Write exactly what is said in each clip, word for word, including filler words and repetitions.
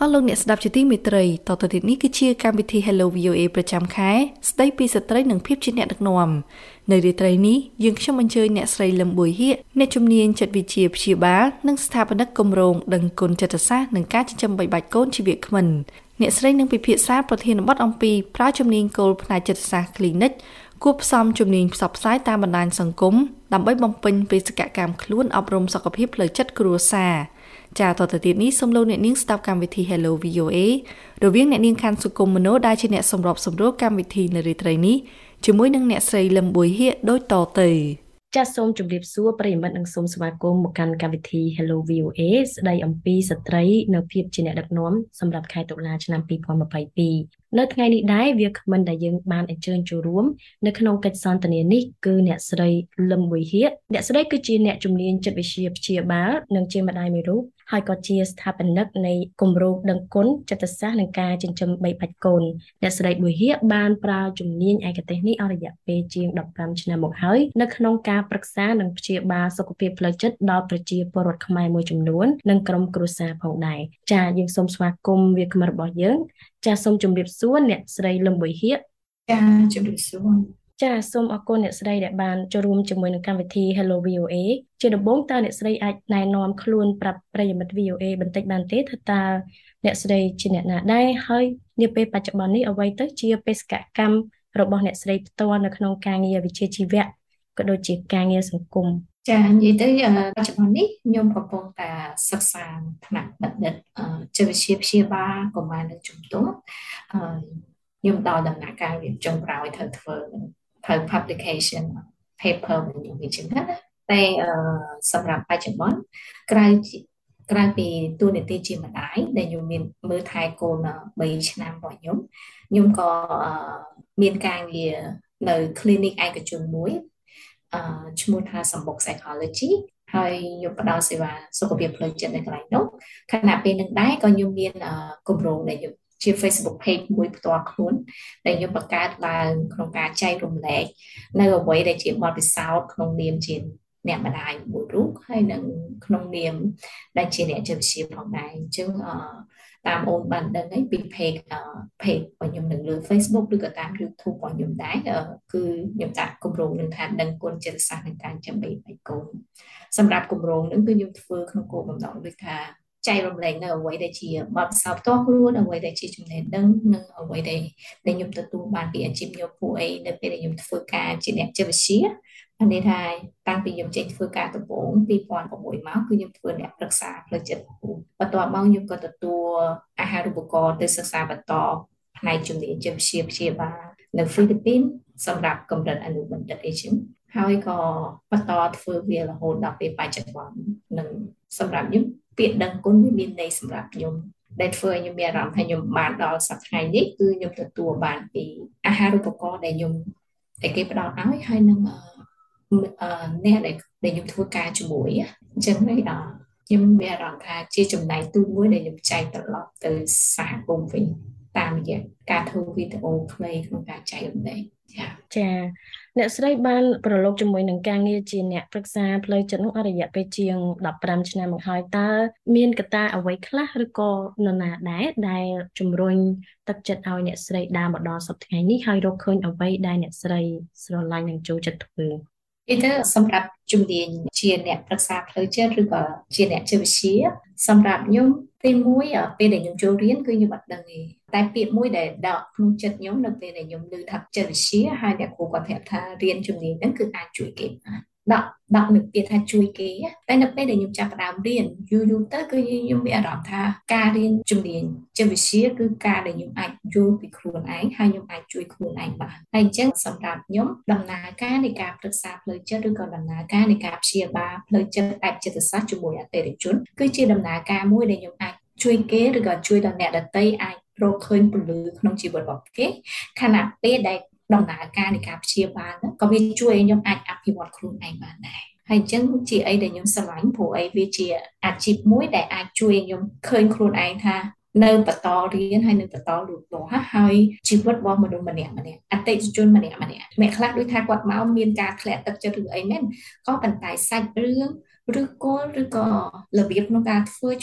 អស់លោកអ្នកស្ដាប់ជាទីមេត្រីតទៅទៀតនេះគឺជាកម្មវិធី Hello វី អូ เอ ប្រចាំខែស្ដីពីស្ត្រីនិងភាពជាអ្នកដឹកនាំនៅរាត្រីនេះយើងខ្ញុំអញ្ជើញអ្នកស្រីលឹមប៊ុយហៀកអ្នកជំនាញចិត្តវិទ្យាព្យាបាលនិងស្ថាបនិកគម្រោងដឹងគុណចិត្តសាស្ត្រនិងការចិញ្ចឹមបីបាច់កូនជីវៈក្មិនអ្នកស្រីនឹងពិភាក្សាប្រធានបទអំពីប្រើជំនាញគោលផ្នែកចិត្តសាស្ត្រ Clinic គួបផ្សំជំនាញផ្សព្វផ្សាយតាមបណ្ដាញសង្គមដើម្បីបំពេញបេសកកម្មខ្លួនអប់រំសុខភាពផ្លូវចិត្តគ្រួសារចាតទៅទៀតនេះសូមលោកអ្នកនាងស្ដាប់កម្មវិធី Hello វី អូ เอ រវាងអ្នកនាងខាន់សុគមមនោដែលជាអ្នកសម្របសម្រួលកម្មវិធីនៅរាត្រីនេះជាមួយនឹងអ្នកស្រីលឹមប៊ុយហៀកដូចតទៅចាសសូមជម្រាបសួរប្រិយមិត្តនិងសូមស្វាគមន៍មកកាន់កម្មវិធី Hello វី អូ เอ ស្ដីអំពីស្ត្រីនៅភាពជាអ្នកដឹកនាំសម្រាប់ខែតុលាឆ្នាំពីរពាន់ម្ភៃពីរនៅថ្ងៃនេះដែរវាគ្មិនដែលយើងបានអញ្ជើញចូលរួមនៅក្នុងកិច្ចសន្ទនានេះគឺអ្នកស្រីលឹមប៊ុយហៀកអ្នកស្រីគឺជាអ្នកជំនាញចិត្តវិទ្យាព្យាបាលនិងជាម្ដាយមួយរូបហើយក៏ជាស្ថាបនិកនៃគម្រោងដឹងគុណចិត្តសាស្ត្រនិងការចិញ្ចឹមបីបាច់កូនអ្នកស្រីប៊ុយហៀកបានប្រើជំនាញឯកទេសនេះអស់រយៈពេលជាងដប់ប្រាំឆ្នាំមកហើយនៅក្នុងការប្រឹក្សានិងព្យាបាលសុខភាពផ្លូវចិត្តដល់ប្រជាពលរដ្ឋខ្មែរមួយចំនួននិងក្រុមគ្រួសារផងដែរចា៎យើងសូមស្វាគមន៍វាគ្មិនរបស់យើងចាសសូមជម្រាបសួរអ្នកស្រីលឹមប៊ុយហៀកចាជម្រាបសួរចាសសូមអរគុណអ្នកស្រីដែលបានចូលរួមជាមួយនឹងកម្មវិធី Hello វី អូ เอ ជាដំបូងតើអ្នកស្រីអាចណែនាំខ្លួនប្រាប់ប្រិយមិត្ត វី អូ เอ បន្តិចបានទេថាតើអ្នកស្រីជាអ្នកណាដែរហើយនាពេលបច្ចុប្បន្ននេះអ្វីទៅជាបេសកកម្មរបស់អ្នកស្រីផ្ទាល់នៅក្នុងការងារវិជ្ជាជីវៈក៏ដូចជាការងារសង្គមចានិយាយទៅបច្ចុប្បន្ននេះខ្ញុំកំពុងតែសិក្សាថ្នាក់បណ្ឌិតចិត្តវិទ្យាព្យាបាលកុមារនិងជំទង់ខ្ញុំដល់ដំណាក់កាលរៀបចំក្រោយត្រូវធ្វើធ្វើ publication paper មួយវិញចឹងណាតែសម្រាប់បច្ចុប្បន្នក្រៅក្រៅពីតួនាទីជាម្ដាយដែលខ្ញុំមានមើលថែកូនបីឆ្នាំរបស់ខ្ញុំខ្ញុំក៏មានការងារនៅ clinic ឯកជនមួយឈ្មោះថាសម្បុក psychology ហើយខ្ញុំផ្ដល់សេវាសុខភាពផ្លូវចិត្តនៅកន្លែងនោះខណៈពេលនឹងដែរក៏ខ្ញុំមានគម្រោងដែលខ្ញុំជា Facebook page មួយផ្ទាល់ខ្លួនដែលខ្ញុំបង្កើតឡើងក្នុងការចែករំលែកនៅអ្វីដែលជាបទពិសោធន៍ក្នុងនាមជាអ្នកម្ដាយមួយរូបហើយនិងក្នុងនាមដែលជាអ្នកចិត្តវិទ្យាផងដែរអញ្ចឹងតាមអូនបានដឹងហើយពី page page របស់ខ្ញុំនៅលើ Facebook ឬក៏តាម YouTube របស់ខ្ញុំដែរគឺខ្ញុំដាក់គម្រោងនឹងថាដឹងគុណចិត្តសាស្ត្រនៃការចាំបីបាច់កូនសម្រាប់គម្រោងនឹងគឺខ្ញុំធ្វើក្នុងគោលបំណងដូចថាចែករំលែកនៅអ្វីដែលជាបទពិសោធន៍ផ្ទាល់ខ្លួនអ្វីដែលជាចំណេះដឹងនិងអ្វីដែលដែលខ្ញុំទទួលបានពីអាជីពខ្ញុំពួកអីនៅពេលដែលខ្ញុំធ្វើការជាអ្នកចិត្តវិទ្យាអានេះថាតាំងពីខ្ញុំចេញធ្វើការដំបូងពីរពាន់៦មកគឺខ្ញុំធ្វើអ្នកប្រឹក្សាផ្លូវចិត្តបន្ទាប់មកខ្ញុំក៏ទទួលអាហារូបករណ៍ទៅសិក្សាបន្តផ្នែកជំនាញចិត្តវិទ្យាព្យាបាលនៅហ្វីលីពីនសម្រាប់កម្រិតអនុបណ្ឌិតអីចឹងហើយក៏បន្តធ្វើវារហូតដល់ពេលបច្ចុប្បន្ននឹងសម្រាប់ខ្ញុំពាក្យដឹងគុណវាមានន័យសម្រាប់ខ្ញុំដែលធ្វើឲ្យខ្ញុំមានអារម្មណ៍ថាខ្ញុំបានដល់សប្តាហ៍នេះគឺខ្ញុំទទួលបានពីអាហារូបករណ៍ដែលខ្ញុំដែលគេផ្ដល់ឲ្យហើយនឹងអ្នកដែលខ្ញុំធ្វើការជាមួយអញ្ចឹងហើយខ្ញុំមានអារម្មណ៍ថាជាចំណែកទូមួយដែលខ្ញុំចែកត្រឡប់ទៅសហគមន៍វិញតាមរយៈការធ្វើវីដេអូខ្លីក្នុងការចែករំលែកចាចាអ្នកស្រីបានប្រឡូកជាមួយនឹងការងារជាអ្នកប្រឹក្សាផ្លូវចិត្តនោះអស់រយៈពេលជាងដប់ប្រាំឆ្នាំមកហើយតើមានកត្តាអ្វីខ្លះឬក៏នរណាដែរដែលជំរុញទឹកចិត្តឲ្យអ្នកស្រីដើរមកដល់សប្តាហ៍នេះហើយរកឃើញអ្វីដែលអ្នកស្រីស្រឡាញ់និងចូលចិត្តធ្វើនេះទៅសម្រាប់ជំនាញជាអ្នកប្រឹក្សាផ្លូវចិត្តឬក៏ជាអ្នកចិត្តវិទ្យាសម្រាប់ខ្ញុំទីមួយពេលដែលខ្ញុំចូលរៀនគឺខ្ញុំអត់ដឹងទេតែពាក្យមួយដែលដកក្នុងចិត្តខ្ញុំនៅពេលដែលខ្ញុំឮថាចិត្តវិទ្យាហើយអ្នកគ្រូគាត់ប្រាប់ថារៀនជំនាញហ្នឹងគឺអាចជួយគេបានដកដកនឹងពាក្យថាជួយគេតែនៅពេលដែលខ្ញុំចាប់ផ្ដើមរៀនយូរយូរទៅគឺខ្ញុំមានអារម្មណ៍ថាការរៀនជំនាញចិត្តវិទ្យាគឺការដែលខ្ញុំអាចយល់ពីខ្លួនឯងហើយខ្ញុំអាចជួយខ្លួនឯងបានហើយអញ្ចឹងសម្រាប់ខ្ញុំដំណើរការនៃការប្រឹក្សាផ្លូវចិត្តឬក៏ដំណើរការនៃការព្យាបាលផ្លូវចិត្តបែបចិត្តសាស្ត្រជាមួយអតិថិជនគឺជាដំណើរការមួយដែលខ្ញុំអាចជួយគេឬក៏ជួយដល់អ្នកដទៃអាចរកឃើញពលឺក្នុងជីវិតរបស់គេខណៈពេលដែលដំណើរការនៃការព្យាបាលហ្នឹងក៏វាជួយឲ្យខ្ញុំអាចអភិវឌ្ឍខ្លួនឯងបានដែរហើយអញ្ចឹងជាអីដែលខ្ញុំស្រឡាញ់ព្រោះអីវាជាអាជីពមួយដែលអាចជួយឲ្យខ្ញុំឃើញខ្លួនឯងថានៅបន្តរៀនហើយនៅបន្តលូតលាស់ហើយជីវិតរបស់មនុស្សម្នាក់ម្នាក់អតិថិជនម្នាក់ម្នាក់អ្នកខ្លះដូចថាគាត់មកមានការធ្លាក់ទឹកចិត្តឬអីមែនក៏ប៉ុន្តែសាច់រឿងឬគល់ឬក៏របៀបក្នុងការធ្វើជាមួយនឹង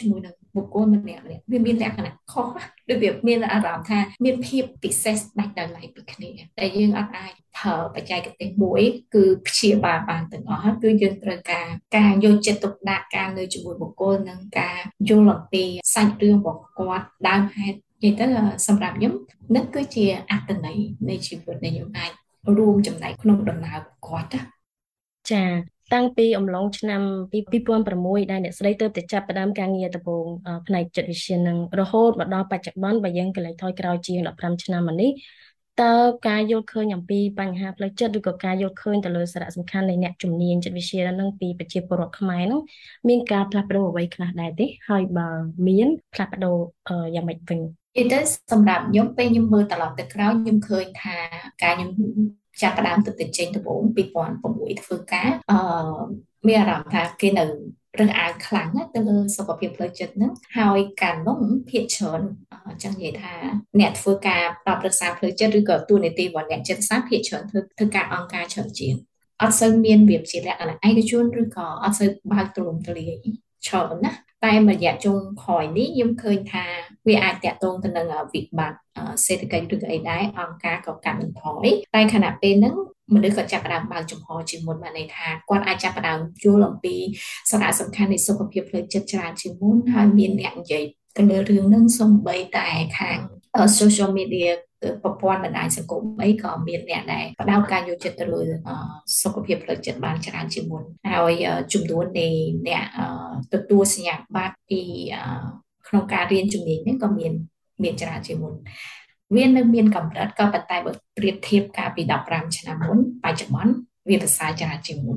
បុគ្គលម្នាក់ៗវាមានលក្ខណៈខុសដូចវាមានអារម្មណ៍ថាមានភាពពិសេសដាច់ដោយឡែកពីគ្នាតែយើងអត់អាចប្រើបច្ចេកទេសមួយគឺព្យាបាលបានទាំងអស់គឺយើងត្រូវការការយកចិត្តទុកដាក់ការនៅជាមួយបុគ្គលនិងការយល់អំពីសាច់រឿងរបស់គាត់ដើមហេតុនិយាយទៅសម្រាប់ខ្ញុំនេះគឺជាអត្ថន័យនៃជីវិតដែលខ្ញុំអាចរួមចំណែកក្នុងដំណើររបស់គាត់ចាតាំងពីអំឡុងឆ្នាំពីរពាន់ប្រាំមួយដែលអ្នកស្រីទើបតែចាប់ផ្ដើមការងារដំបូងផ្នែកចិត្តវិទ្យានឹងរហូតមកដល់បច្ចុប្បន្នបើយើងកន្លែងថយក្រោយជាងដប់ប្រាំឆ្នាំមកនេះតើការយល់ឃើញអំពីបញ្ហាផ្លូវចិត្តឬក៏ការយល់ឃើញទៅលើសារៈសំខាន់នៃអ្នកជំនាញចិត្តវិទ្យានឹងពីប្រជាពលរដ្ឋខ្មែរនោះមានការផ្លាស់ប្ដូរអ្វីខ្លះដែរទេហើយបើមានផ្លាស់ប្ដូរយ៉ាងម៉េចវិញនិយាយទៅសម្រាប់ខ្ញុំពេលខ្ញុំមើលត្រឡប់ទៅក្រោយខ្ញុំឃើញថាការខ្ញុំចាប់ផ្ដើមទៅទៅចេញដំបូងពីរពាន់ប្រាំមួយធ្វើការអឺមានអារម្មណ៍ថាគេនៅរើសអើងខ្លាំងណាស់ទៅលើសុខភាពផ្លូវចិត្តហ្នឹងហើយការនោះភាគច្រើនចង់និយាយថាអ្នកធ្វើការផ្ដល់ប្រឹក្សាផ្លូវចិត្តឬក៏ទូនាទីរបស់អ្នកចិត្តសាស្ត្រភាគច្រើនធ្វើធ្វើការអង្គការច្រើនជាងអត់សូវមានវាជាលក្ខណៈឯកជនឬក៏អត់សូវបើកទូលំទូលាយច្រើនណាតែមួយរយៈចុងក្រោយនេះខ្ញុំឃើញថាវាអាចតាក់ទងទៅនឹងវិបត្តិសេដ្ឋកិច្ចឬក៏អីដែរអង្គការក៏កាត់បន្ថយតែខណៈពេលហ្នឹងមនុស្សក៏ចាប់ផ្ដើមបើកចំហជាមុនបានន័យថាគាត់អាចចាប់ផ្ដើមយល់អំពីសារៈសំខាន់នៃសុខភាពផ្លូវចិត្តច្រើនជាងមុនហើយមានអ្នកនិយាយទៅលើរឿងហ្នឹងសូម្បីតែខាង social media ប្រព័ន្ធបណ្ដាញសង្គមអីក៏មានអ្នកដែលផ្ដោតការយកចិត្តទៅលើសុខភាពផ្លូវចិត្តបានច្រើនជាងមុនហើយចំនួននៃអ្នកទទួលសញ្ញាបត្រពីក្នុងការរៀនជំនាញនេះក៏មានមានច្រើនជាងមុនវានៅមានកម្រិតក៏ប៉ុន្តែបើប្រៀបធៀបកាលពីដប់ប្រាំឆ្នាំមុនបច្ចុប្បន្នវាប្រសើរច្រើនជាងមុន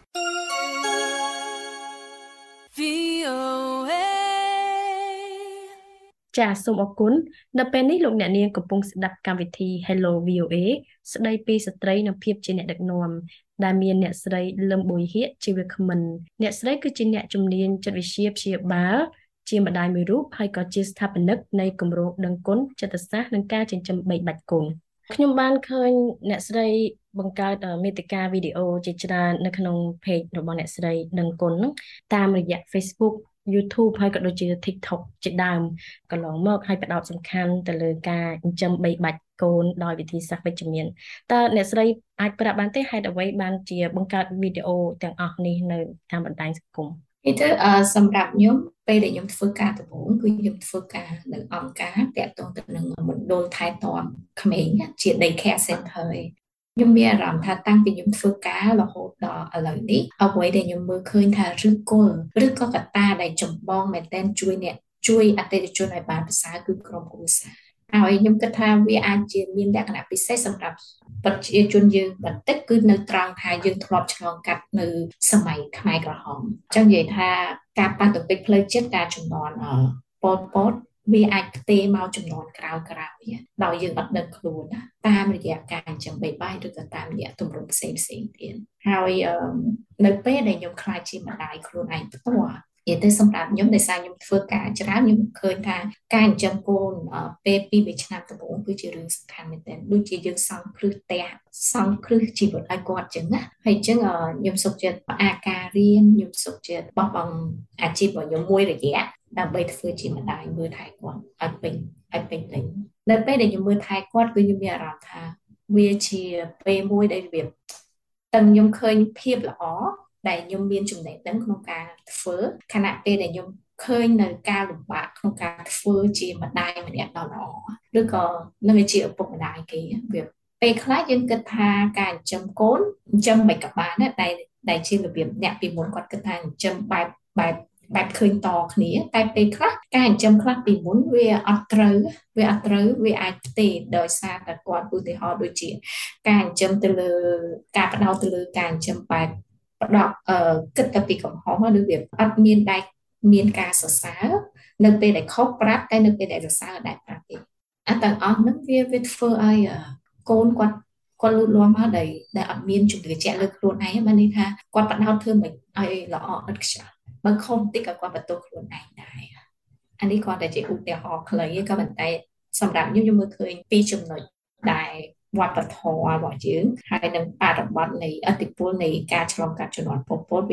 ចាសសូមអរគុណនៅពេលនេះលោកអ្នកនាងកំពុងស្ដាប់កម្មវិធី Hello វី អូ เอ ស្ដីពីស្ត្រីនិងភាពជាអ្នកដឹកនាំដែលមានអ្នកស្រីលឹមប៊ុយហៀកជាវាគ្មិនអ្នកស្រីគឺជាអ្នកជំនាញចិត្តវិទ្យាព្យាបាលជាម្ដាយមួយរូបហើយក៏ជាស្ថាបនិកនៃគម្រោងដឹងគុណចិត្តសាស្ត្រនិងការចិញ្ចឹមបីបាច់គុណខ្ញុំបានឃើញអ្នកស្រីបង្កើតមាតិកាវីដេអូជាច្រើននៅក្នុង page របស់អ្នកស្រីដឹងគុណហ្នឹងតាមរយៈ Facebook YouTube ហើយក៏ដូចជា TikTok ជាដើមកន្លងមកហើយផ្ដោតសំខាន់ទៅលើការចិញ្ចឹមបីបាច់កូនដោយវិធីសាស្ត្រវិជ្ជមានតើអ្នកស្រីអាចប្រាប់បានទេហេតុអ្វីបានជាបង្កើតវីដេអូទាំងអស់នេះនៅតាមបណ្ដាញសង្គមនេះទៅសម្រាប់ខ្ញុំពេលដែលខ្ញុំធ្វើការដំបូងគឺខ្ញុំធ្វើការនៅអង្គការតាក់ទងទៅនឹងមណ្ឌលថែទាំក្មេងជា Daycare Center ខ្ញុំមានអារម្មណ៍ថាតាំងពីខ្ញុំធ្វើការរហូតដល់ឥឡូវនេះអ្វីដែលខ្ញុំមើលឃើញថាឫសគល់ឬក៏កត្តាដែលចម្បងមែនទែនជួយអ្នកជួយអតិថិជនឲ្យបានប្រសើរគឺក្រុមគ្រួសារហើយខ្ញុំគិតថាវាអាចជាមានលក្ខណៈពិសេសសម្រាប់ប្រជាជនយើងបន្តិចគឺនៅត្រង់ថាយើងធ្លាប់ឆ្លងកាត់នៅសម័យខ្មែរក្រហមអញ្ចឹងនិយាយថាការប៉ះទង្គិចផ្លូវចិត្តការជំនាន់ប៉ុលពតវាអាចផ្ទេរមកចំនួនក្រោយក្រោយដោយយើងអត់ដឹងខ្លួនតាមរយៈការចិញ្ចឹមបីបាច់ឬក៏តាមរយៈទម្រង់ផ្សេងផ្សេងទៀតហើយនៅពេលដែលខ្ញុំខ្លាចជាម្ដាយខ្លួនឯងផ្ទាល់និយាយទៅសម្រាប់ខ្ញុំដោយសារខ្ញុំធ្វើការច្រើនខ្ញុំឃើញថាការចិញ្ចឹមកូនពេលពីរឆ្នាំដំបូងគឺជារឿងសំខាន់មែនទែនដូចជាយើងសង់គ្រឹះផ្ទះសង់គ្រឹះជីវិតឲ្យគាត់ចឹងណាហើយអញ្ចឹងខ្ញុំសុខចិត្តផ្អាកការរៀនខ្ញុំសុខចិត្តបោះបង់អាជីពរបស់ខ្ញុំមួយរយៈដើម្បីធ្វើជាម្ដាយមើលថែគាត់ឲ្យពេញឲ្យពេញលេញនៅពេលដែលខ្ញុំមើលថែគាត់គឺខ្ញុំមានអារម្មណ៍ថាវាជាពេលមួយដែលវាទាំងខ្ញុំឃើញភាពល្អដែលខ្ញុំមានចំណេះដឹងក្នុងការធ្វើខណៈពេលដែលខ្ញុំឃើញនៅការលំបាកក្នុងការធ្វើជាម្ដាយម្នាក់ដ៏ល្អឬក៏នឹងជាឪពុកម្ដាយគេវាពេលខ្លះយើងគិតថាការចិញ្ចឹមកូនចិញ្ចឹមមិនក៏បានដែរដែលជារបៀបអ្នកពីមុនគាត់គិតថាចិញ្ចឹមបែបបែបបែបឃើញតគ្នាតែពេលខ្លះការចិញ្ចឹមខ្លះពីមុនវាអត់ត្រូវវាអត់ត្រូវវាអាចផ្ទេរដោយសារតែគាត់ឧទាហរណ៍ដូចជាការចិញ្ចឹមទៅលើការផ្ដោតទៅលើការចិញ្ចឹមបែបផ្ដោតអឺគិតតែពីកំហុសឬវាអត់មានដែរមានការសរសើរនៅពេលដែលខុសប្រាប់តែនៅពេលដែលសរសើរដែរប្រាប់ទេអាទាំងអស់ហ្នឹងវាវាធ្វើឲ្យកូនគាត់គាត់លូតលាស់មកដែលដែលអត់មានជំនឿជាក់លើខ្លួនឯងបានន័យថាគាត់ផ្ដោតធ្វើមិនឲ្យល្អឥតខ្ចោះបើខុសបន្តិចក៏គាត់បន្ទោសខ្លួនឯងដែរអានេះគាត់តែជាឧទាហរណ៍ខ្លីក៏ប៉ុន្តែសម្រាប់ខ្ញុំខ្ញុំមើលឃើញពីរចំណុចដែលវប្បធម៌របស់យើងហើយនឹងបរិបទនៃឥទ្ធិពលនៃការឆ្លងកាត់ជំនាន់ប៉ុលពតវាអាច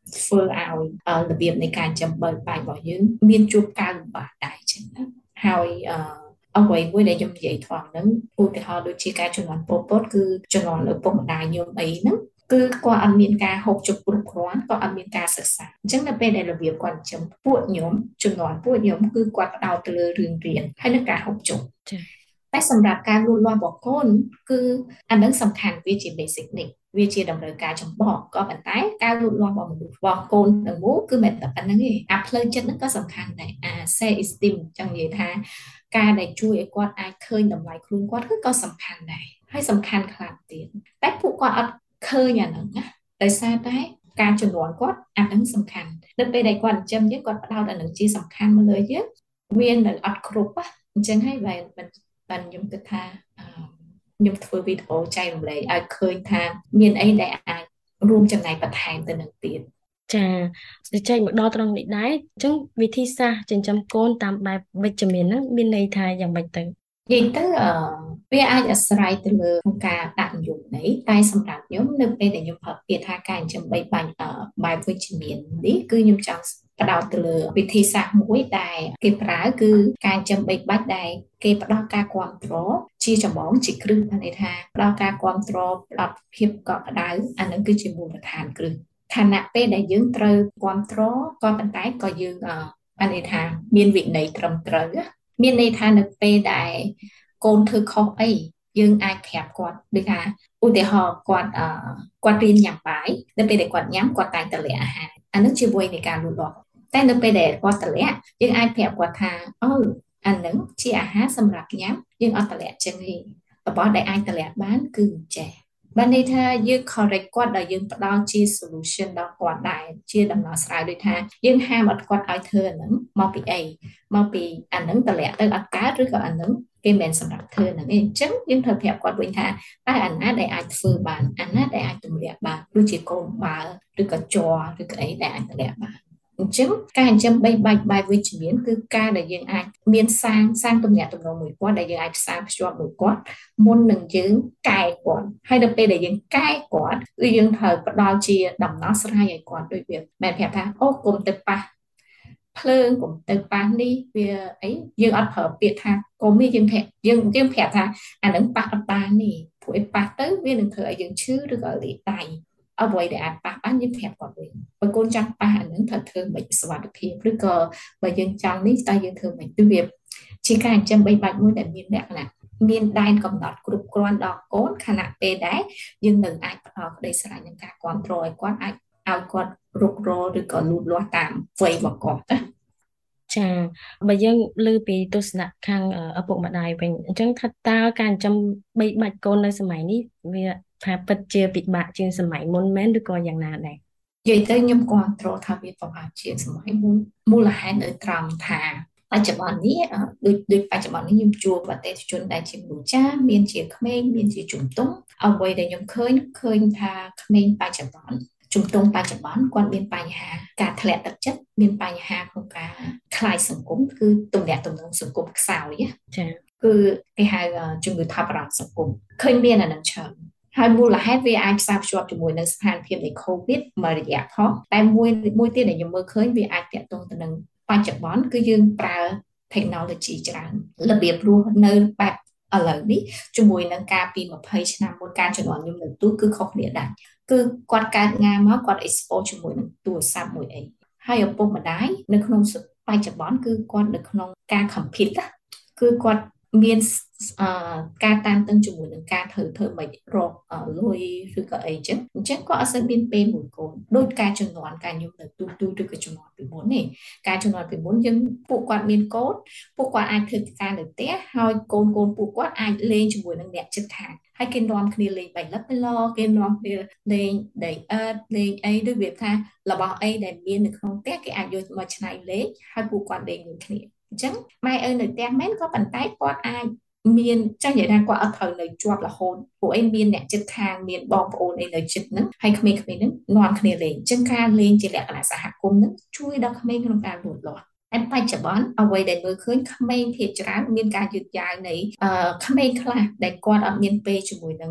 ធ្វើឲ្យរបៀបនៃការចំបើបាយរបស់យើងមានជួបការលំបាកដែរចឹងណាហើយអឺអ្វីមួយដែលខ្ញុំនិយាយថងហ្នឹងឧទាហរណ៍ដូចជាការជំនាន់ពពតគឺជំនាន់ឪពុកម្ដាយខ្ញុំអីហ្នឹងគឺគាត់អត់មានការហូបចុកគ្រប់គ្រាន់ក៏អត់មានការសិក្សាអញ្ចឹងនៅពេលដែលរបៀបគាត់ចំពួកខ្ញុំជំនាន់ពួកខ្ញុំគឺគាត់ផ្ដោតទៅលើរឿងរៀនហើយនឹងការហូបចុកតែសម្រាប់ការលូតលាស់របស់កូនគឺអានឹងសំខាន់វាជា basic នេះវាជាតម្រូវការចម្បងក៏ប៉ុន្តែការលូតលាស់របស់មនុស្សរបស់កូនទាំងមូលគឺមិនតែប៉ុណ្្នឹងទេអាផ្លូវចិត្តហ្នឹងក៏សំខាន់ដែរអា self esteem ចង់និយាយថាការដែលជួយឲ្យគាត់អាចឃើញតម្លៃខ្លួនគាត់គឺក៏សំខាន់ដែរហើយសំខាន់ខ្លាំងទៀតតែពួកគាត់អត់ឃើញអាហ្នឹងណាដោយសារតែការជំនាន់គាត់អាហ្នឹងសំខាន់នៅពេលដែលគាត់ចិញ្ចឹមយើងគាត់ផ្ដោតអាហ្នឹងជាសំខាន់មកលើយើងវានៅអត់គ្រប់អញ្ចឹងហើយបែបមិនបានខ្ញុំគិតថាខ្ញុំធ្វើវីដេអូចែករំលែកឲ្យឃើញថាមានអីដែលអាចរួមចំណែកបន្ថែមទៅនឹងទៀតចាស្ចែកមកដល់ត្រង់នេះដែរអញ្ចឹងវិធីសាស្ត្រចិញ្ចឹមកូនតាមបែបវិជ្ជមានហ្នឹងមានន័យថាយ៉ាងម៉េចទៅនិយាយទៅអឺវាអាចអាស្រ័យទៅលើការដាក់និយមន័យតែសម្រាប់ខ្ញុំនៅពេលដែលខ្ញុំប្រើពាក្យថាការចិញ្ចឹមបីបាច់បែបវិជ្ជមាននេះគឺខ្ញុំចង់ផ្ដោតទៅលើវិធីសាស្ត្រមួយដែលគេប្រើគឺការចិញ្ចឹមបីបាច់ដែលគេផ្ដល់ការគ្រប់គ្រងជាចម្បងជាគ្រឹះន័យថាផ្ដល់ការគ្រប់គ្រងផ្ដល់ភាពកក់ក្ដៅអានឹងគឺជាមូលដ្ឋានគ្រឹះខណៈពេលដែលយើងត្រូវគ្រប់គ្រងក៏ប៉ុន្តែក៏យើងបានន័យថាមានវិន័យត្រឹមត្រូវមានន័យថានៅពេលដែលកូនធ្វើខុសអីយើងអាចប្រាប់គាត់ដូចថាឧទាហរណ៍គាត់គាត់រៀនញ៉ាំបាយនៅពេលដែលគាត់ញ៉ាំគាត់តែងតែលាក់អាហារអានឹងជាវ័យនៃការលូតលាស់តែនៅពេលដែលគាត់តម្លាក់យើងអាចប្រាប់គាត់ថាអូអានឹងជាអាហារសម្រាប់ញ៉ាំយើងអត់តម្លាក់ចឹងទេរបស់ដែលអាចតម្លាក់បានគឺចេះបានន័យថាយើង correct គាត់ដែលយើងផ្ដល់ជា solution ដល់គាត់ដែរជាដំណោះស្រាយដូចថាយើងហាមអត់គាត់ឲ្យធ្វើអានឹងមកពីអីមកពីអានឹងតម្លាក់ទៅអត់កើតឬក៏អានឹងគេមិនសម្រាប់ធ្វើហ្នឹងទេអញ្ចឹងយើងត្រូវប្រាប់គាត់វិញថាតែអាណាដែលអាចធ្វើបានអាណាដែលអាចទម្លាក់បានដូចជាកូនបាល់ឬក៏ជ័រឬក៏អីដែលអាចទម្លាក់បានអញ្ចឹងការចិញ្ចឹមបីបាច់បែបវិជ្ជមានគឺការដែលយើងអាចមានសាងសាងទំនាក់ទំនងមួយគាត់ដែលយើងអាចផ្សារភ្ជាប់មួយគាត់មុននឹងយើងកែគាត់ហើយដល់ពេលដែលយើងកែគាត់គឺយើងត្រូវផ្ដល់ជាដំណោះស្រាយឲ្យគាត់ដូចវាមិនប្រាប់ថាអូកុំទៅប៉ះភ្លើងកុំទៅប៉ះនេះវាអីយើងអត់ប្រើពាក្យថាកុំនេះយើងប្រាប់យើងយើងប្រាប់ថាអានឹងប៉ះអត់បាននេះព្រោះឯប៉ះទៅវានឹងធ្វើឲ្យយើងឈឺឬក៏លេបដៃអ្វីដែលអាចប៉ះបានយើងប្រាប់គាត់វិញបើកូនចង់ប៉ះអានឹងត្រូវធ្វើមិនសុវត្ថិភាពឬក៏បើយើងចង់នេះតើយើងធ្វើមិនទៅវាជាការចិញ្ចឹមបីបាច់មួយដែលមានលក្ខណៈមានដែនកំណត់គ្រប់គ្រាន់ដល់កូនខណៈពេលដែលយើងនឹងអាចផ្ដល់ក្តីស្រឡាញ់និងការគ្រប់គ្រងឲ្យគាត់អាចឲ្យគាត់រុករកឬក៏លូតលាស់តាមវ័យរបស់គាត់ណាចាបើយើងលើពីទស្សនៈខាងឪពុកម្ដាយវិញអញ្ចឹងថាតើការចិញ្ចឹមបីបាច់កូននៅសម័យនេះវាថាពិតជាពិបាកជាងសម័យមុនមែនឬក៏យ៉ាងណាដែរនិយាយទៅខ្ញុំគ្រប់គ្រងថាវាពិបាកជាងសម័យមុនមូលហេតុនៅត្រង់ថាបច្ចុប្បន្ននេះដូចដូចបច្ចុប្បន្ននេះខ្ញុំជួបអតិថិជនដែលជាមនុស្សចាស់មានជាក្មេងមានជាជំទង់អ្វីដែលខ្ញុំឃើញឃើញថាក្មេងបច្ចុប្បន្នជំទង់បច្ចុប្បន្នគាត់មានបញ្ហាការធ្លាក់ទឹកចិត្តមានបញ្ហាក្នុងការខ្លាយសង្គមគឺទំនាក់ទំនងសង្គមខ្សោយចា៎គឺគេហៅជំងឺថប់បារម្ភសង្គមឃើញមានអានឹងច្រើនហើយមូលហេតុវាអាចផ្សារភ្ជាប់ជាមួយនឹងស្ថានភាពនៃ COVID មួយរយៈផងតែមួយមួយទៀតដែលខ្ញុំមើលឃើញវាអាចតាក់ទងទៅនឹងបច្ចុប្បន្នគឺយើងប្រើ technology ច្រើនរបៀបរស់នៅបែបឥឡូវនេះជាមួយនឹងការពីยี่สิบឆ្នាំមុនការជំនាន់ខ្ញុំនៅទូគឺខុសគ្នាដែរគឺគាត់កើតងាមកគាត់ expose ជាមួយនឹងទូរស័ព្ទមួយអីហើយឪពុកម្ដាយនៅក្នុងបច្ចុប្បន្នគឺគាត់នៅក្នុងការ compete គឺគាត់មានការតានតឹងជាមួយនឹងការធ្វើធ្វើមិនរកលុយឬក៏អីចឹងអញ្ចឹងគាត់អត់សូវមានពេលមួយកូនដោយការជំនាន់ការខ្ញុំនៅទូទូឬក៏ជំនាន់ពីមុននេះការជំនាន់ពីមុនយើងពួកគាត់មានកូនពួកគាត់អាចធ្វើការនៅផ្ទះហើយកូនកូនពួកគាត់អាចលេងជាមួយនឹងអ្នកជិតខាងហើយគេនាំគ្នាលេងបៃលិបឡគេនាំគ្នាលេងដីអើតលេងអីដូចវាថារបស់អីដែលមាននៅក្នុងផ្ទះគេអាចយកមកច្នៃលេងហើយពួកគាត់លេងជាមួយគ្នាអញ្ចឹងម៉ែឪនៅផ្ទះមែនក៏ប៉ុន្តែគាត់អាចមានចាស់និយាយថាគាត់អត់ត្រូវនៅជាប់រហូតពួកឯងមានអ្នកជិតខាងមានបងប្អូនអីនៅជិតហ្នឹងហើយក្មេងៗហ្នឹងនាំគ្នាលេងអញ្ចឹងការលេងជាលក្ខណៈសហគមន៍ហ្នឹងជួយដល់ក្មេងក្នុងការលូតលាស់តែបច្ចុប្បន្នអ្វីដែលមើលឃើញក្មេងភាគច្រើនមានការយឺតយ៉ាវនៃក្មេងខ្លះដែលគាត់អត់មានពេលជាមួយនឹង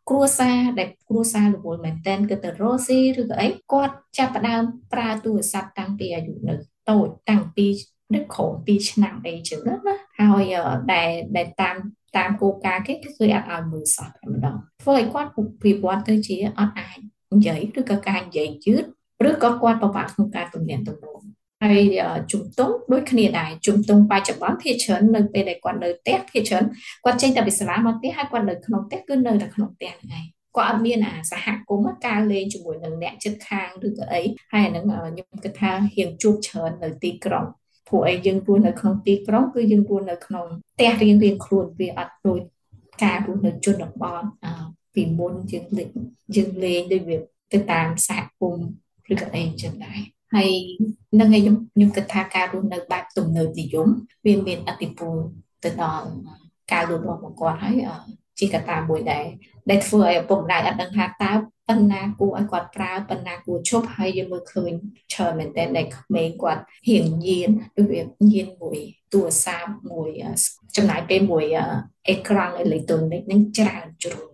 គ្រួសារដែលគ្រួសាររវល់មែនទែនគឺទៅរកស៊ីឬក៏អីគាត់ចាប់ផ្ដើមប្រើទូរស័ព្ទតាំងពីអាយុនៅតូចតាំងពីនៅក្រោមពីរឆ្នាំអីចឹងណាហើយដែលដែលតាមតាមគោលការណ៍គេគឺគេអត់ឲ្យមើលសោះតែម្ដងធ្វើឲ្យគាត់វិវត្តទៅជាអត់អាចនិយាយឬក៏ការនិយាយយឺតឬក៏គាត់ពិបាកក្នុងការទំនាក់ទំនងហើយជំទង់ដូចគ្នាដែរជំទង់បច្ចុប្បន្នភាគច្រើននៅពេលដែលគាត់នៅផ្ទះភាគច្រើនគាត់ចេញតែពីសាលាមកផ្ទះហើយគាត់នៅក្នុងផ្ទះគឺនៅតែក្នុងផ្ទះហ្នឹងឯងគាត់អត់មានអាសហគមន៍ការលេងជាមួយនឹងអ្នកជិតខាងឬក៏អីហើយអាហ្នឹងខ្ញុំគិតថារៀងជួបច្រើននៅទីក្រុងព្រោះអីយើងរស់នៅក្នុងទីក្រុងគឺយើងរស់នៅក្នុងផ្ទះរៀងរៀងខ្លួនវាអត់ដូចការរស់នៅជនបទពីមុនយើងលេងយើងលេងដូចវាទៅតាមសហគមន៍ឬក៏អីចឹងដែរហើយនឹងឯងខ្ញុំខ្ញុំគិតថាការរស់នៅបែបទំនើបនិយមវាមានឥទ្ធិពលទៅដល់ការលូតលាស់របស់គាត់ហើយជាកត្តាមួយដែរដែលធ្វើឲ្យឪពុកម្ដាយអត់ដឹងថាតើប៉ុណ្ណាគួរឲ្យគាត់ប្រើប៉ុណ្ណាគួរឈប់ហើយយើងមើលឃើញច្រើនមែនតើដែលក្មេងគាត់រៀងញៀនដូចវាញៀនមួយទូរស័ព្ទមួយចំណាយពេលមួយអេក្រង់អេឡិចត្រូនិកនឹងច្រើនជ្រុល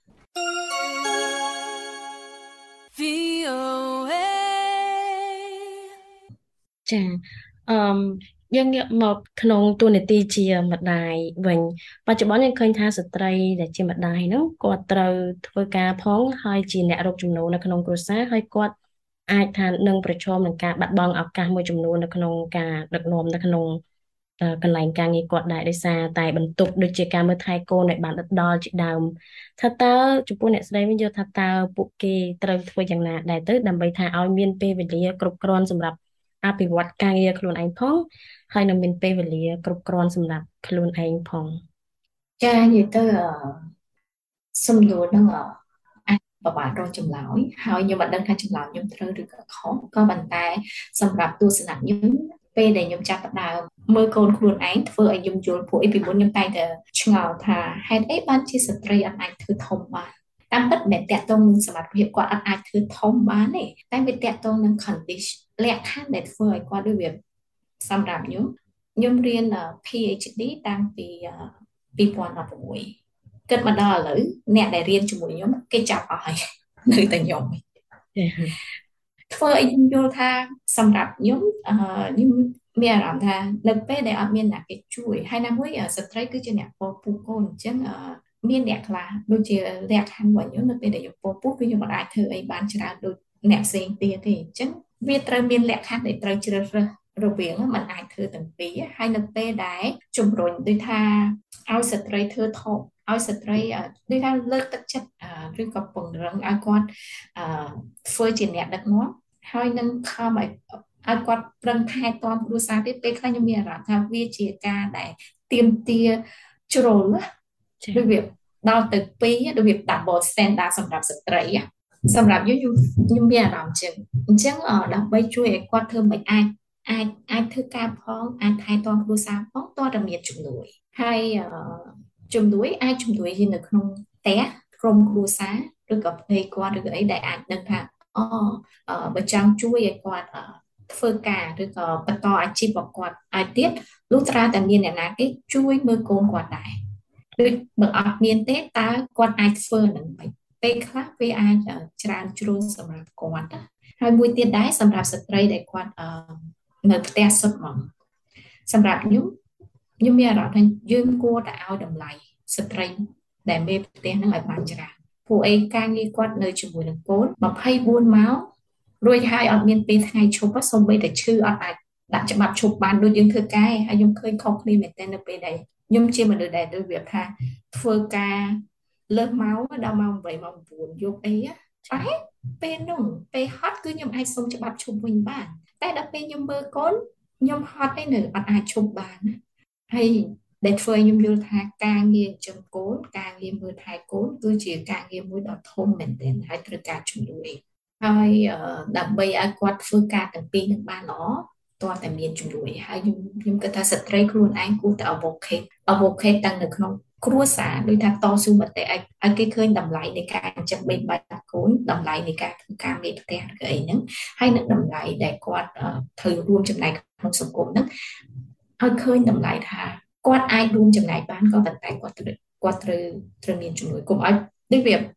ចាអឺយើងងាកមកក្នុងតួនាទីជាម្ដាយវិញបច្ចុប្បន្នយើងឃើញថាស្ត្រីដែលជាម្ដាយហ្នឹងគាត់ត្រូវធ្វើការផងហើយជាអ្នករកចំណូលនៅក្នុងគ្រួសារហើយគាត់អាចថានឹងប្រឈមនឹងការបាត់បង់ឱកាសមួយចំនួននៅក្នុងការដឹកនាំនៅក្នុងកន្លែងការងារគាត់ដែរដោយសារតែបន្ទុកដូចជាការមើលថែកូនឲ្យបានដិតដល់ជាដើមថាតើចំពោះអ្នកស្រីវិញយល់ថាតើពួកគេត្រូវធ្វើយ៉ាងណាដែរទៅដើម្បីថាឲ្យមានពេលវេលាគ្រប់គ្រាន់សម្រាប់អភិវឌ្ឍការងារខ្លួនឯងផងហើយនឹងមានពេលវេលាគ្រប់គ្រាន់សម្រាប់ខ្លួនឯងផងចានិយាយទៅសំណួរហ្នឹងអាចពិបាករកចម្លើយហើយខ្ញុំមិនដឹងថាចម្លើយខ្ញុំត្រូវឬក៏ខុសក៏ប៉ុន្តែសម្រាប់ទស្សនៈខ្ញុំពេលដែលខ្ញុំចាប់ផ្ដើមមើលកូនខ្លួនឯងធ្វើឲ្យខ្ញុំយល់ពួកអីពីមុនខ្ញុំតែងតែឆ្ងល់ថាហេតុអីបានជាស្ត្រីអត់អាចធ្វើធំបានតាមពិតមិនតាក់ទងនឹងសមត្ថភាពគាត់អត់អាចធ្វើធំបានទេតែវាតាក់ទងនឹង condition លក្ខខណ្ឌដែលធ្វើឲ្យគាត់ដូចវាសម្រាប់ខ្ញុំខ្ញុំរៀន PhD តាំងពីពីរពាន់ដប់ប្រាំមួយគិតមកដល់ឥឡូវអ្នកដែលរៀនជាមួយខ្ញុំគេចាប់អស់ហើយនៅតែខ្ញុំធ្វើឲ្យខ្ញុំយល់ថាសម្រាប់ខ្ញុំខ្ញុំមានអារម្មណ៍ថានៅពេលដែលអត់មានអ្នកគេជួយហើយណាមួយស្ត្រីគឺជាអ្នកពោពុះកូនអញ្ចឹងមានអ្នកខ្លះដូចជាលក្ខខណ្ឌរបស់ខ្ញុំនៅពេលដែលខ្ញុំពោពុះគឺខ្ញុំមិនអាចធ្វើអីបានច្រើនដូចអ្នកផ្សេងទៀតទេអញ្ចឹងវាត្រូវមានលក្ខខណ្ឌដែលត្រូវជ្រើសរើសរវាងมันអាចធ្វើទាំងពីរហើយនៅពេលដែលជំរុញដូចថាឲ្យស្ត្រីធ្វើថោកឲ្យស្ត្រីដូចថាលើកទឹកចិត្តឬក៏ពង្រឹងឲ្យគាត់ធ្វើជាអ្នកដឹកនាំហើយនឹងខំឲ្យឲ្យគាត់ប្រឹងថែទាំគ្រួសារទៀតពេលខ្លះខ្ញុំមានអារម្មណ៍ថាវាជាការដែលទៀមទាជ្រុលដូចវាដល់ទៅពីរដូចវា double standard សម្រាប់ស្ត្រីសម្រាប់ខ្ញុំខ្ញុំមានអារម្មណ៍ចឹងអញ្ចឹងដើម្បីជួយឲ្យគាត់ធ្វើមិនអាចអាចអាចធ្វើការផងអាចថែទាំគ្រួសារផងតើតែមានជំនួយហើយជំនួយអាចជំនួយនៅក្នុងផ្ទះក្រុមគ្រួសារឬក៏ផ្ទៃគាត់ឬក៏អីដែលអាចដឹងថាអូបើចង់ជួយឲ្យគាត់ធ្វើការឬក៏បន្តអាជីពរបស់គាត់ឲ្យទៀតលុះត្រាតែមានអ្នកណាគេជួយមើលកូនគាត់ដែរដូចបើអត់មានទេតើគាត់អាចធ្វើនឹងមិនពេលខ្លះវាអាចច្រើនជ្រុលសម្រាប់គាត់ហើយមួយទៀតដែរសម្រាប់ស្ត្រីដែលគាត់នៅផ្ទះសុទ្ធហ្មងសម្រាប់ខ្ញុំខ្ញុំមានអារម្មណ៍ថាយើងគួរតែឲ្យតម្លៃស្ត្រីដែលមេផ្ទះហ្នឹងឲ្យបានច្រើនពួកឯងការងារគាត់នៅជាមួយនឹងកូនម្ភៃបួនម៉ោងរួចហើយអត់មានពេលថ្ងៃឈប់សូម្បីតែឈឺអត់អាចដាក់ច្បាប់ឈប់បានដូចយើងធ្វើការហើយខ្ញុំឃើញខុសគ្នាមែនទែននៅពេលដែលខ្ញុំជាមនុស្សដែលដូចវាថាធ្វើការលើសម៉ោងដល់ម៉ោង8ម៉ោង9យប់អីតែពេលនោះពេលហត់គឺខ្ញុំអាចសុំច្បាប់ឈប់វិញបានតែដល់ពេលខ្ញុំមើលកូនខ្ញុំហត់ឯនៅអត់អាចឈប់បានហើយដែលធ្វើឲ្យខ្ញុំយល់ថាការងារចិញ្ចឹមកូនការងារមើលថែកូនគឺជាការងារមួយដ៏ធំមែនទែនហើយត្រូវការជំនួយហើយដើម្បីឲ្យគាត់ធ្វើការទាំងពីរនឹងបានល្អតើតែមានជំនួយហើយខ្ញុំខ្ញុំគិតថាស្ត្រីខ្លួនឯងគួរតែ advocate advocate តាំងនៅក្នុងគ្រួសារដូចថាតស៊ូមតិឲ្យឲ្យគេឃើញតម្លៃនៃការចិញ្ចឹមបីបាច់កូនតម្លៃនៃការធ្វើការមេផ្ទះឬអីហ្នឹងហើយនឹងតម្លៃដែលគាត់ត្រូវរួមចំណែកក្នុងសង្គមហ្នឹងឲ្យឃើញតម្លៃថាគាត់អាចរួមចំណែកបានក៏ប៉ុន្តែគាត់ត្រូវគាត់ត្រូវត្រូវមានជំនួយកុំឲ្យដូចវា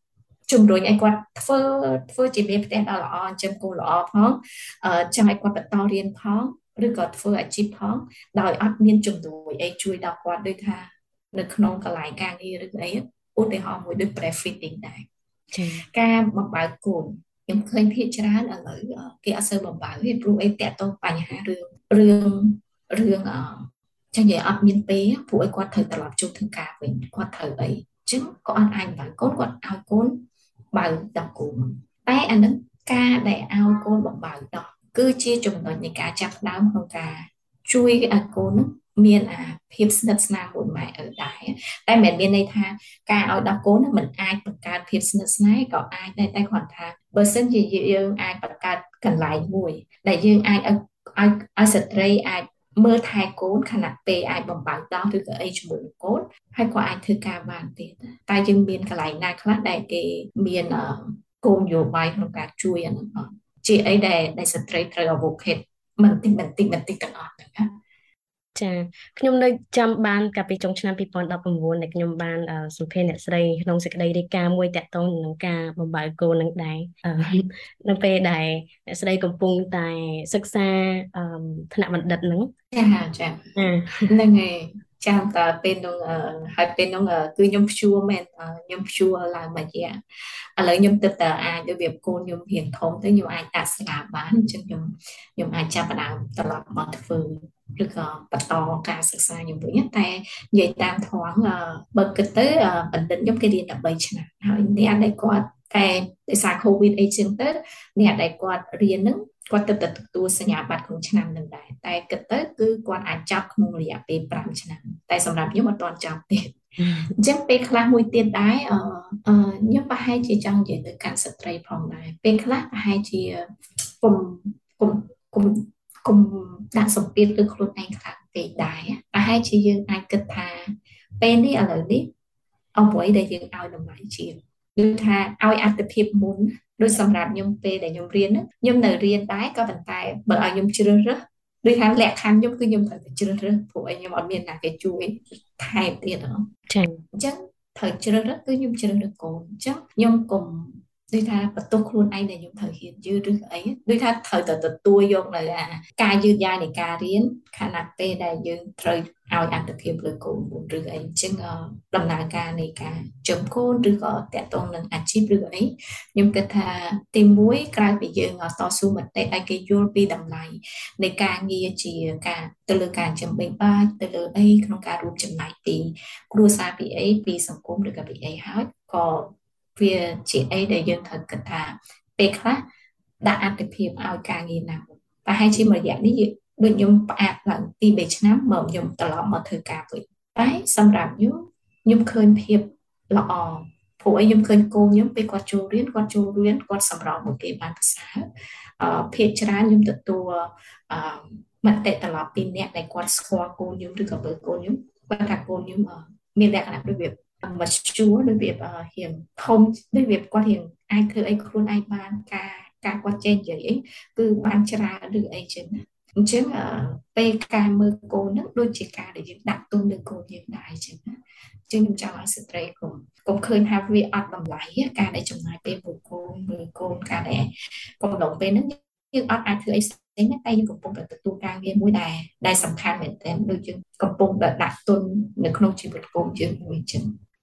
ជំរុញឲ្យគាត់ធ្វើធ្វើជាមេផ្ទះដ៏ល្អចិញ្ចឹមគោល្អផងអឺចង់ឲ្យគាត់បន្តរៀនផងឬក៏ធ្វើអាជីពផងដោយអត់មានជំនួយអីជួយដល់គាត់ដូចថានៅក្នុងកន្លែងការងារឬអីឧទាហរណ៍មួយដូច breastfeeding ដែរការបំបើកកូនខ្ញុំឃើញភាគច្រើនឥឡូវគេអត់សូវបំបើកទេព្រោះអីតាក់ទងបញ្ហារឿងរឿងរឿងអចឹងនិយាយអត់មានពេលព្រោះឲ្យគាត់ត្រូវត្រឡប់ជួបធ្វើការវិញគាត់ត្រូវអីអញ្ចឹងក៏អត់អាចបើកកូនគាត់ឲ្យកូនបើកដល់គូតែអានឹងការដែលឲ្យកូនបំបើកដល់គឺជាចំណុចនៃការចាប់ផ្ដើមក្នុងការជួយឲ្យកូននឹងមានអាភាពស្និទ្ធស្នាលមួយម៉ែឪដែរតែមិនមានន័យថាការឲ្យដល់កូននឹងមិនអាចបង្កើតភាពស្និទ្ធស្នាលក៏អាចដែរតែគ្រាន់ថាបើសិនជាយើងអាចបង្កើតកន្លែងមួយដែលយើងអាចឲ្យឲ្យឲ្យស្ត្រីអាចមើលថែកូនខណៈពេលអាចបំបើកដល់ឬក៏អីជាមួយនឹងកូនហើយក៏អាចធ្វើការបានទៀតតែយើងមានកន្លែងណាខ្លះដែលគេមានគោលនយោបាយក្នុងការជួយអានោះផងជាអីដែលដែលស្ត្រីត្រូវ advocate មិនតិចមិនតិចមិនតិចទាំងអស់ហ្នឹងណាចាខ្ញុំនៅចាំបានកាលពីចុងឆ្នាំពីរពាន់ដប់ប្រាំបួនដែលខ្ញុំបានសម្ភាសន៍អ្នកស្រីក្នុងសេចក្តីរាយការណ៍មួយតាក់ទងនឹងការបំបើកកូននឹងដែរនៅពេលដែលអ្នកស្រីកំពុងតែសិក្សាថ្នាក់បណ្ឌិតហ្នឹងចាចាហ្នឹងហើយចាំតើពេលនោះហើយពេលនោះគឺខ្ញុំព្យួរមែនខ្ញុំព្យួរឡើងមួយរយៈឥឡូវខ្ញុំទឹកតែអាចដូចវាកូនខ្ញុំរៀងធំទៅខ្ញុំអាចដាក់សាលាបានអញ្ចឹងខ្ញុំខ្ញុំអាចចាប់ផ្ដើមត្រឡប់មកធ្វើឬក៏បន្តការសិក្សាខ្ញុំវិញតែនិយាយតាមធំបើគិតទៅបណ្ឌិតខ្ញុំគេរៀនតែបីឆ្នាំហើយអ្នកដែលគាត់តែដោយសារ COVID អីចឹងទៅអ្នកដែលគាត់រៀនហ្នឹងគាត់ទៅទទួលសញ្ញាបត្រក្នុងឆ្នាំនឹងដែរតែគិតទៅគឺគាត់អាចចាប់ក្នុងរយៈពេលប្រាំឆ្នាំតែសម្រាប់ខ្ញុំអត់ទាន់ចាប់ទេអញ្ចឹងពេលខ្លះមួយទៀតដែរអឺខ្ញុំប្រហែលជាចង់និយាយទៅកាន់ស្ត្រីផងដែរពេលខ្លះប្រហែលជាគុំគុំគុំគុំដាក់សម្ពាធលើខ្លួនឯងខ្លាំងពេកដែរប្រហែលជាយើងអាចគិតថាពេលនេះឥឡូវនេះអ្វីដែលយើងឲ្យតម្លៃជាងគឺថាឲ្យអត្ថិភាពមុនដូចសម្រាប់ខ្ញុំពេលដែលខ្ញុំរៀនខ្ញុំនៅរៀនដែរក៏ប៉ុន្តែបើឲ្យខ្ញុំជ្រើសរើសដូចថាលក្ខខណ្ឌខ្ញុំគឺខ្ញុំត្រូវតែជ្រើសរើសព្រោះឲ្យខ្ញុំអត់មានណាគេជួយថែមទៀតហ៎ចា៎អញ្ចឹងត្រូវជ្រើសរើសគឺខ្ញុំជ្រើសរើសកូនអញ្ចឹងខ្ញុំកុំដូចថាបន្ទោសខ្លួនឯងដែលខ្ញុំត្រូវហ៊ានយឺតឬអីដូចថាត្រូវតែទទួលយកនៅអាការយឺតយ៉ាវនៃការរៀនខណៈពេលដែលយើងត្រូវឲ្យអត្ថប្រយោជន៍លើកូនឬអីអញ្ចឹងដំណើរការនៃការចំកូនឬក៏តាក់ទងនឹងអាជីពឬអីខ្ញុំគិតថាទីមួយក្រៅពីយើងតស៊ូមតិឲ្យគេយល់ពីតម្លៃនៃការងារជាការទៅលើការចំបេងបាច់ទៅលើអីក្នុងការរួមចំណែកពីគ្រួសារពីអីពីសង្គមឬក៏ពីអីហើយក៏វាជាអីដែលយើងត្រូវគិតថាពេលខ្លះដាក់អត្ថប្រយោជន៍ឲ្យការងារណាមួយប្រហែលជាមួយរយៈនេះដូចខ្ញុំផ្អាកឡើងពីរឆ្នាំមកខ្ញុំត្រឡប់មកធ្វើការវិញតែសម្រាប់ខ្ញុំខ្ញុំឃើញភាពល្អព្រោះអីខ្ញុំឃើញកូនខ្ញុំពេលគាត់ចូលរៀនគាត់ចូលរៀនគាត់សម្របមួយគេបានប្រសើរអឺភាគច្រើនខ្ញុំទទួលអឺមតិត្រឡប់ពីអ្នកដែលគាត់ស្គាល់កូនខ្ញុំឬក៏មើលកូនខ្ញុំគាត់ថាកូនខ្ញុំមានលក្ខណៈដូចវាមកជួដូចវារៀងធំដូចវាគាត់រៀងអាចធ្វើអីខ្លួនឯងបានការការគាត់ចេះនិយាយអីគឺបានច្រើនឬអីចឹងណាអញ្ចឹងពេលការមើលកូនហ្នឹងដូចជាការដែលយើងដាក់ទុនលើកូនយើងដែរចឹងណាអញ្ចឹងខ្ញុំចង់ឲ្យស្ត្រីកុំកុំឃើញថាវាអត់តម្លៃការដែលចំណាយពេលមួយកូនមួយកូនការដែលកំឡុងពេលហ្នឹងយើងអត់អាចធ្វើអីផ្សេងតែយើងកំពុងតែទទួលការងារមួយដែលដែលសំខាន់មែនទែនដូចយើងកំពុងតែដាក់ទុននៅក្នុងជីវិតកូនយើងមួយចឹង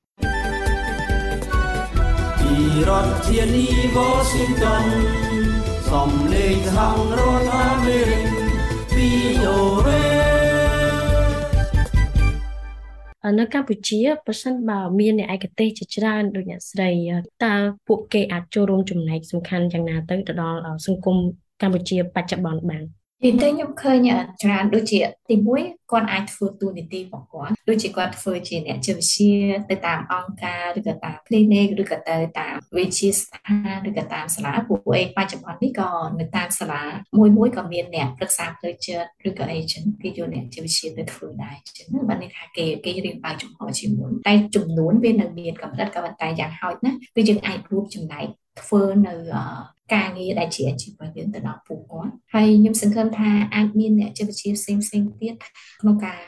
ពីរដ្ឋធានី Washington សំឡេងសហរដ្ឋអាមេរិក វី អូ เอនៅកម្ពុជាប្រសិនបើមានអ្នកឯកទេសជាច្រើនដូចអ្នកស្រីតើពួកគេអាចចូលរួមចំណែកសំខាន់យ៉ាងណាទៅទៅដល់សង្គមកម្ពុជាបច្ចុប្បន្នបានទីទៅខ្ញុំឃើញច្រើនដូចជាទីមួយគាត់អាចធ្វើតួនាទីរបស់គាត់ដូចជាគាត់ធ្វើជាអ្នកជំនាញទៅតាមអង្គការឬក៏តាម clinic ឬក៏ទៅតាមវិទ្យាស្ថានឬក៏តាមសាលាពួកឯងបច្ចុប្បន្ននេះក៏នៅតាមសាលាមួយមួយក៏មានអ្នកប្រឹក្សាផ្លូវចិត្តឬក៏អីចឹងគេយកអ្នកជំនាញទៅធ្វើដែរចឹងបានន័យថាគេគេរៀនបើកចំហជាមួយតែចំនួនវានៅមានកម្រិតក៏ប៉ុន្តែយ៉ាងហោចណាស់គឺយើងអាចរួមចំណែកធ្វើនៅការងារដែលជាអាជីពរបស់យើងទៅដល់ពួកគាត់ហើយខ្ញុំសង្ឃឹមថាអាចមានអ្នកជំនាញផ្សេងផ្សេងទៀតក្នុងការ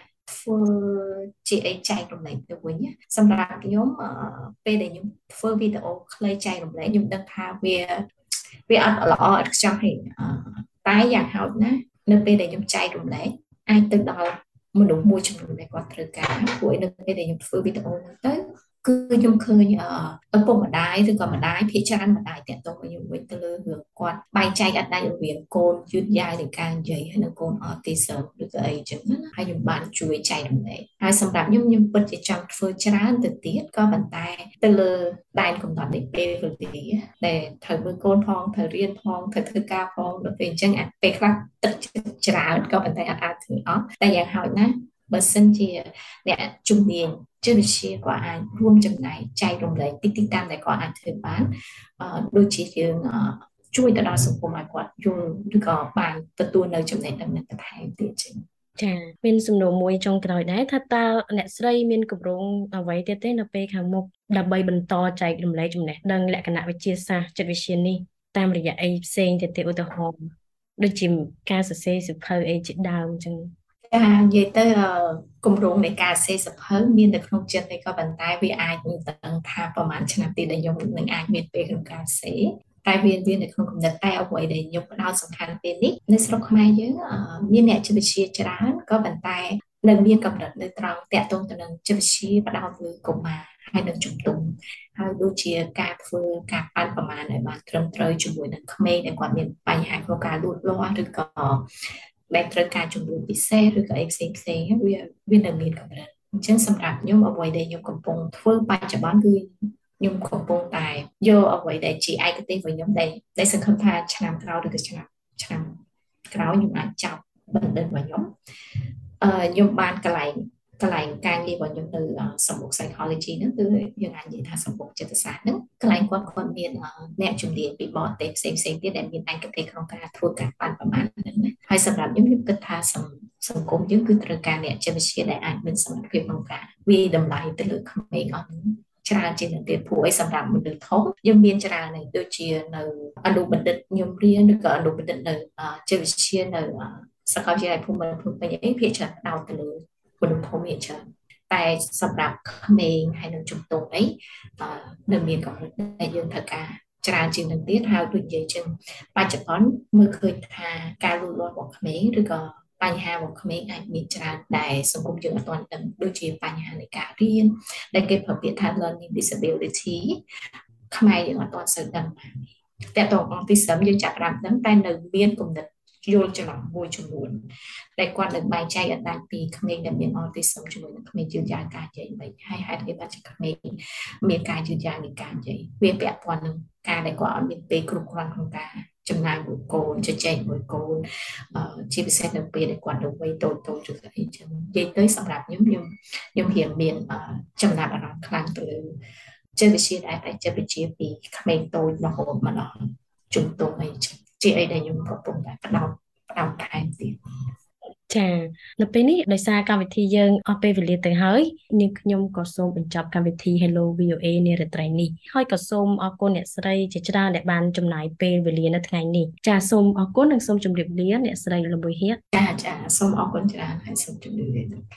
ធ្វើជាអីចែករំលែកទៅវិញសម្រាប់ខ្ញុំពេលដែលខ្ញុំធ្វើវីដេអូខ្លីចែករំលែកខ្ញុំដឹងថាវាវាអត់ល្អឥតខ្ចោះទេតែយ៉ាងហោចណាស់នៅពេលដែលខ្ញុំចែករំលែកអាចទៅដល់មនុស្សមួយចំនួនដែលគាត់ត្រូវការព្រោះនៅពេលដែលខ្ញុំធ្វើវីដេអូហ្នឹងទៅគឺខ្ញុំឃើញឪពុកម្ដាយឬក៏ម្ដាយភាគច្រើនម្ដាយតាក់ទងខ្ញុំវិញទៅលើរឿងគាត់បែងចែកអត់ដាច់រវាងកូនយឺតយ៉ាវនៃការនិយាយហើយនិងកូនអត់ទីសឹមឬក៏អីចឹងណាហើយខ្ញុំបានជួយចែករំលែកហើយសម្រាប់ខ្ញុំខ្ញុំពិតជាចង់ធ្វើច្រើនទៅទៀតក៏ប៉ុន្តែទៅលើដែនកំណត់នៃពេលវេលាដែលត្រូវមើលកូនផងត្រូវរៀនផងត្រូវធ្វើការផងដល់ពេលអញ្ចឹងអាចពេលខ្លះទឹកច្រើនក៏ប៉ុន្តែអត់អាចធ្វើអស់តែយ៉ាងហោចណាស់បើសិនជាអ្នកជំនាញជាវិទ្យាក៏អាចរួមចំណែកចែករំលែកតិចតិចតាមដែលគាត់អាចធ្វើបានដូចជាយើងជួយទៅដល់សង្គមឲ្យគាត់យល់ឬក៏បានទទួលនៅចំណេះដឹងនេះបន្ថែមទៀតចឹងចាមានសំណួរមួយចុងក្រោយដែរថាតើអ្នកស្រីមានគម្រោងអ្វីទៀតទេនៅពេលខាងមុខដើម្បីបន្តចែករំលែកចំណេះដឹងលក្ខណៈវិទ្យាសាស្ត្រចិត្តវិទ្យានេះតាមរយៈអីផ្សេងទៀតទេឧទាហរណ៍ដូចជាការសរសេរសៀវភៅអីជាដើមចឹងចានិយាយទៅគម្រោងនៃការសរសេរសៀវភៅមាននៅក្នុងចិត្តតែក៏ប៉ុន្តែវាអាចមិនដឹងថាប្រហែលឆ្នាំទៀតដែលខ្ញុំនឹងអាចមានពេលក្នុងការសរសេរតែវាវានៅក្នុងគំនិតតែអ្វីដែលខ្ញុំផ្ដោតសំខាន់ពេលនេះនៅស្រុកខ្មែរយើងមានអ្នកចិត្តវិទ្យាច្រើនក៏ប៉ុន្តែនៅមានកម្រិតនៅត្រង់តាក់ទងទៅនឹងចិត្តវិទ្យាផ្ដោតលើកុមារហើយនឹងជំទង់ហើយដូចជាការធ្វើការប៉ាន់ប្រមាណឲ្យបានត្រឹមត្រូវជាមួយនឹងក្មេងដែលគាត់មានបញ្ហាក្នុងការលូតលាស់ឬក៏ដែលត្រូវការជំនួយពិសេសឬក៏អីផ្សេងផ្សេងវាវានៅមានកម្រិតអញ្ចឹងសម្រាប់ខ្ញុំអ្វីដែលខ្ញុំកំពុងធ្វើបច្ចុប្បន្នគឺខ្ញុំកំពុងតែយកអ្វីដែលជាឯកទេសរបស់ខ្ញុំដែលដែលសង្ឃឹមថាឆ្នាំក្រោយឬក៏ឆ្នាំឆ្នាំក្រោយខ្ញុំអាចចាប់បណ្ឌិតរបស់ខ្ញុំអឺខ្ញុំបានកន្លែងកន្លែងការងាររបស់ខ្ញុំនៅសម្បុក psychology ហ្នឹងគឺយើងអាចនិយាយថាសម្បុកចិត្តសាស្ត្រហ្នឹងកន្លែងគាត់គាត់មានអ្នកជំនាញពីបរទេសផ្សេងផ្សេងទៀតដែលមានឯកទេសក្នុងការធ្វើការប៉ាន់ប្រមាណហ្នឹងណាហើយសម្រាប់ខ្ញុំខ្ញុំគិតថាសង្គមយើងគឺត្រូវការអ្នកចិត្តវិទ្យាដែលអាចមានសមត្ថភាពក្នុងការវាយតម្លៃទៅលើក្មេងអស់ច្រើនជាងនឹងទៀតព្រោះអីសម្រាប់មនុស្សធំយើងមានច្រើនហើយដូចជានៅអនុបណ្ឌិតខ្ញុំរៀនឬក៏អនុបណ្ឌិតនៅចិត្តវិទ្យានៅសាកលវិទ្យាល័យភូមិន្ទភ្នំពេញអីភាគច្រើនផ្ដោតទៅលើមនុស្សធំមានច្រើនតែសម្រាប់ក្មេងហើយនឹងជំទង់អីនៅមានកម្រិតដែលយើងត្រូវការច្រើនជាងនឹងទៀតហើយដូចនិយាយចឹងបច្ចុប្បន្នមើលឃើញថាការលូតលាស់របស់ក្មេងឬក៏បញ្ហារបស់ក្មេងអាចមានច្រើនដែលសង្គមយើងអត់ទាន់ដឹងដូចជាបញ្ហានៃការរៀនដែលគេប្រើពាក្យថា learning disability ខ្មែរយើងអត់ទាន់សូវដឹងតែតើអង់ទីសឹមយើងចាប់បានដឹងតែនៅមានគំនិតយល់ច្រឡំមួយចំនួនដែលគាត់នឹងបែងចែកអត់ដាច់ពីក្មេងដែលមានអតិសឹមជាមួយនឹងក្មេងយឺតយ៉ាវការនិយាយមិនហើយហេតុអីបានជាក្មេងមានការយឺតយ៉ាវនៃការនិយាយវាពាក់ព័ន្ធនឹងការដែលគាត់អត់មានពេលគ្រប់គ្រាន់ក្នុងការចំណាយមួយកូនជជែកមួយកូនជាពិសេសនៅពេលដែលគាត់នៅវ័យតូចតូចឬអីចឹងនិយាយទៅសម្រាប់ខ្ញុំខ្ញុំខ្ញុំរៀងមានចំណាប់អារម្មណ៍ខ្លាំងទៅលើចិត្តវិទ្យាដែលតែចិត្តវិទ្យាពីក្មេងតូចរហូតមកដល់ជំទង់អីចឹងជាអីដែលខ្ញុំកំពុងតែផ្ដោតផ្ដោតថែមទៀតចានៅពេលនេះដោយសារកម្មវិធីយើងអស់ពេលវេលាទៅហើយនាងខ្ញុំក៏សូមបញ្ចប់កម្មវិធី Hello វី អូ เอ នារាត្រីនេះហើយក៏សូមអរគុណអ្នកស្រីជាច្រើនដែលបានចំណាយពេលវេលានៅថ្ងៃនេះចាសូមអរគុណនិងសូមជម្រាបលាអ្នកស្រីលំបួយហៀកចាចាសូមអរគុណច្រើនហើយសូមជម្រាបលា